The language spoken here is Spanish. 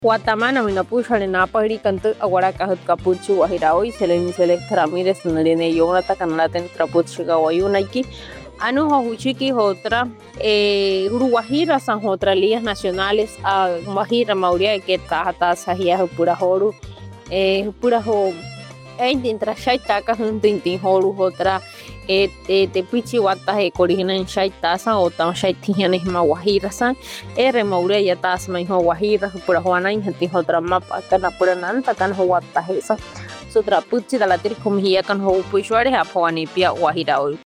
Guatemala mina pushale na pahiri kantu agora kahut kapuchu wahira hoy Celeste Ramírez nene yona takanalaten trapuchiga wayunaiki anu hohuchiki otra Uruguajira san otra ligas nacionales a Guajira mayoría que tahata sahia pura horu pura ho entra shaita ka huntin horu otra te pichi wata he corina en shaita san o tan shaitian es ma Guajira san mayoría ya tas ma ho Guajira pura juana en ti otra mapa kana pura nanta kan ho wata esa sotra puchi da la tir kumhia kan ho puishware ha phwani pia Guajira